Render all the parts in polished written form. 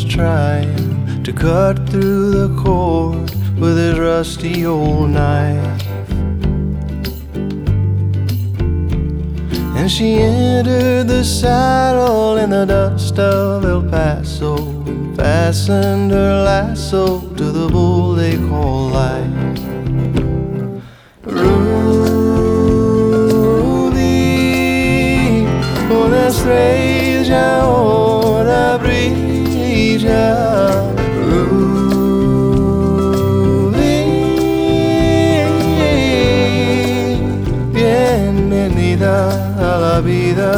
trying to cut through the cord with his rusty old knife. And she entered the saddle in the dust of El Paso and fastened her lasso to the bull they call life. Ruby, una estrella, ahora brilla. Ruby, bienvenida a la vida.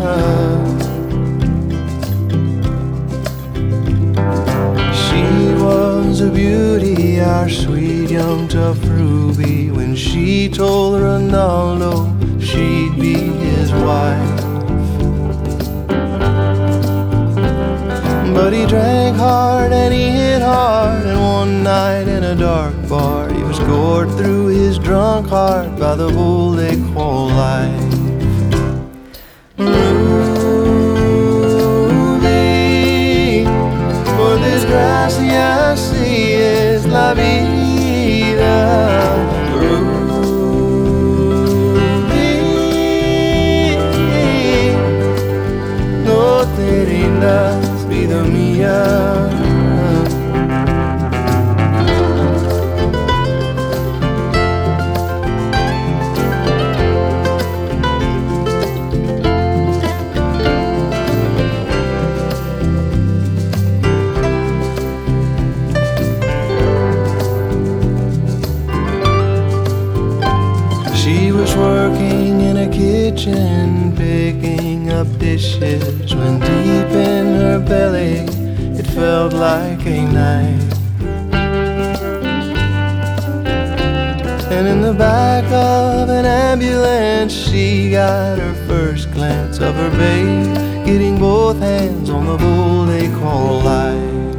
She was a beauty, our sweet young tough Ruby. When she told Ronaldo she'd be his wife, but he drank hard and he hit hard, and one night in a dark bar he was gored through his drunk heart by the bull they call life. Ruby, por desgracia así es la vida. Ruby, no te rindas, vida mía. She was working in a kitchen, picking up dishes, when deep in her belly it felt like a knife. And in the back of an ambulance she got her first glance of her babe, getting both hands on the bull they call life.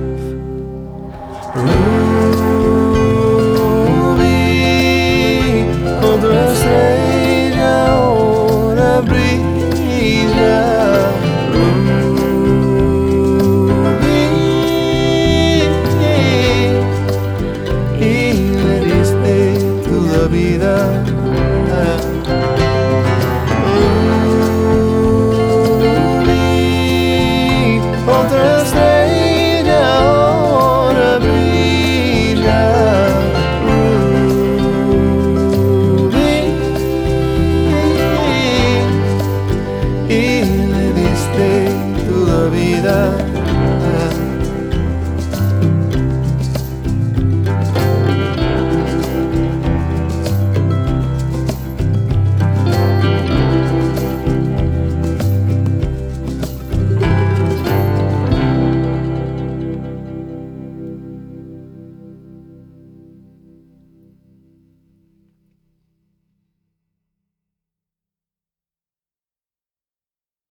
Otra estrella ahora brilla. Ruby, y le diste tú la vida. Ruby, otra estrella ahora brilla. Y le diste tú la vida.